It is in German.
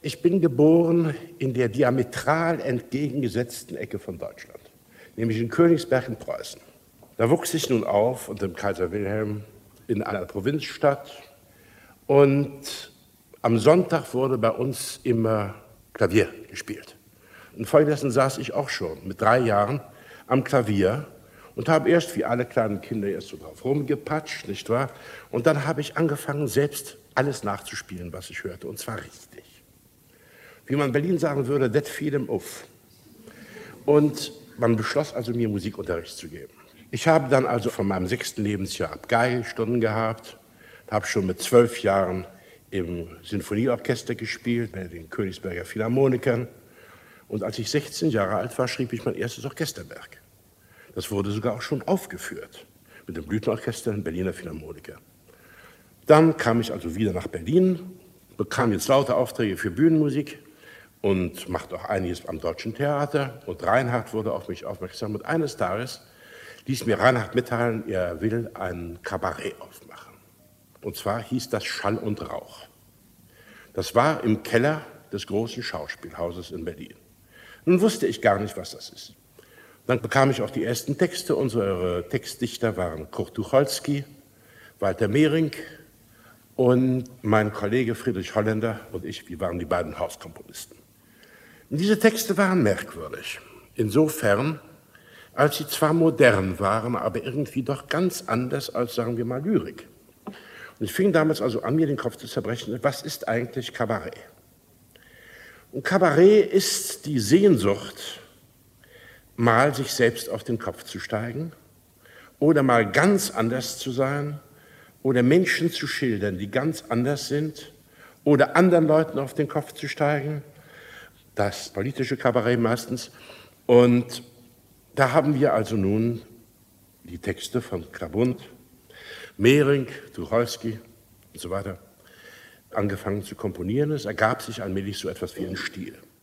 Ich bin geboren in der diametral entgegengesetzten Ecke von Deutschland, nämlich in Königsberg in Preußen. Da wuchs ich nun auf unter dem Kaiser Wilhelm in einer Provinzstadt und am Sonntag wurde bei uns immer Klavier gespielt. Und folgendessen saß ich auch schon mit 3 Jahren am Klavier und habe erst, wie alle kleinen Kinder, erst so drauf rumgepatscht, nicht wahr? Und dann habe ich angefangen, selbst alles nachzuspielen, was ich hörte, und zwar richtig. Wie man in Berlin sagen würde, das fiel ihm auf. Und man beschloss also, mir Musikunterricht zu geben. Ich habe dann also von meinem 6. Lebensjahr ab Geigenstunden gehabt, habe schon mit 12 Jahren im Sinfonieorchester gespielt, bei den Königsberger Philharmonikern. Und als ich 16 Jahre alt war, schrieb ich mein erstes Orchesterwerk. Das wurde sogar auch schon aufgeführt mit dem Blüthenorchester in Berliner Philharmoniker. Dann kam ich also wieder nach Berlin, bekam jetzt lauter Aufträge für Bühnenmusik und machte auch einiges am Deutschen Theater. Und Reinhardt wurde auf mich aufmerksam. Und eines Tages ließ mir Reinhardt mitteilen, er will ein Kabarett aufmachen. Und zwar hieß das Schall und Rauch. Das war im Keller des großen Schauspielhauses in Berlin. Nun wusste ich gar nicht, was das ist. Dann bekam ich auch die ersten Texte. Unsere Textdichter waren Kurt Tucholsky, Walter Mehring und mein Kollege Friedrich Holländer und ich, wir waren die beiden Hauskomponisten. Und diese Texte waren merkwürdig, insofern, als sie zwar modern waren, aber irgendwie doch ganz anders als, sagen wir mal, Lyrik. Und ich fing damals also an, mir den Kopf zu zerbrechen, was ist eigentlich Kabarett? Und Kabarett ist die Sehnsucht, mal sich selbst auf den Kopf zu steigen oder mal ganz anders zu sein oder Menschen zu schildern, die ganz anders sind oder anderen Leuten auf den Kopf zu steigen, das politische Kabarett meistens. Und da haben wir also nun die Texte von Klabund, Mehring, Tucholsky und so weiter angefangen zu komponieren. Es ergab sich allmählich so etwas wie ein Stil.